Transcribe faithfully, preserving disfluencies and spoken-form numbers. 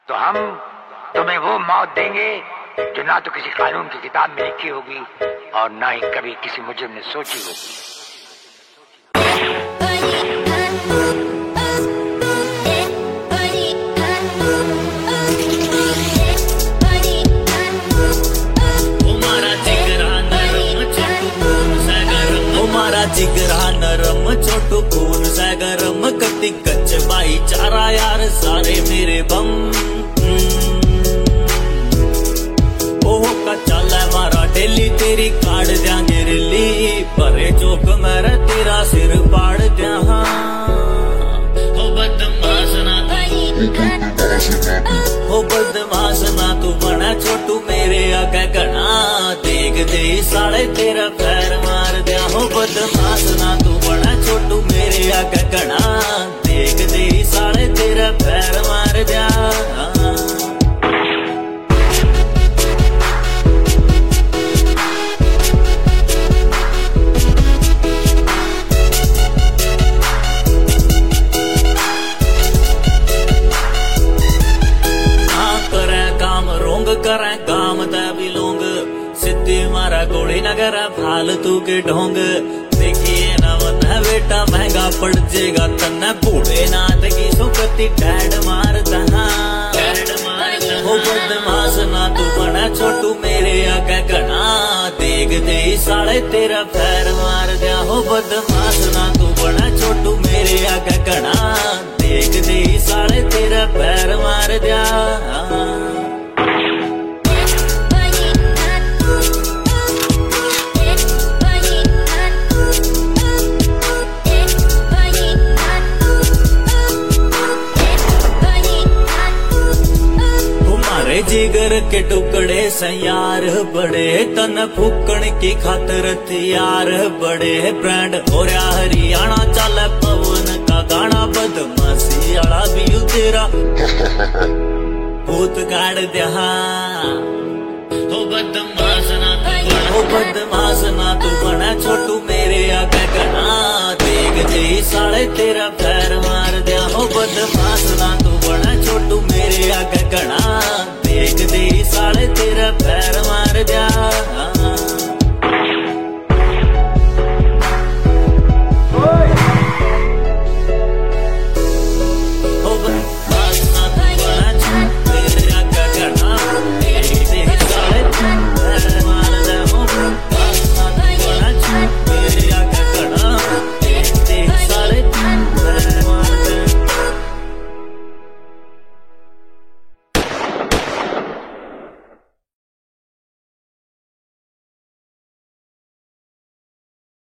तो हम तुम्हें वो मौत देंगे जो ना तो किसी कानून की किताब में लिखी होगी और ना ही कभी किसी मुजरिम ने सोची होगी। जिगरा नरम छोटू खून सा गरम कति कच्च भाईचारा यार सारे मेरे बम। ओह का चल है मारा डेली तेरी काट देंगे रिली परे चौक मेरा तेरा सिर पाड़ दिया। हो बदमाश ना हो बदमाश ना तू बना छोटू मेरे आगे घना देख दे साले तेरा पैर मार दिया। हो बदमाश ना तू बना छोटू मेरे आगे घना देख दे साले तेरा पैर मार दिया। करें काम तभी लोग सिद्धि मारा गोली नगर फालतू के ढोंग देखिए ना मन है बेटा महंगा पड़ जाएगा तन्ना बूढ़े नाथ की सुकती डैड मारता। हो बदमाश ना तू बना छोटू मेरे आगे घना देख दे साले तेरा पैर मार दिया। हो बदमाश ना तू बना छोटू मेरे आगे घना देख दे साले तेरा पैर मार दिया। जिगर के टुकड़े सयार बड़े तन फूकण की खातर हथियार बड़े ब्रांड और हरियाणा चल पवन का गाना बदमाशी आला भी तेरा भूत गाड़ दिया। हो बदमाश ना हो बदमाश ना तू बना छोटू मेरे आगे घना देख दे साले तेरा पैर मार दिया। हो बदमाश ना तू बना छोटू मेरे आगे घना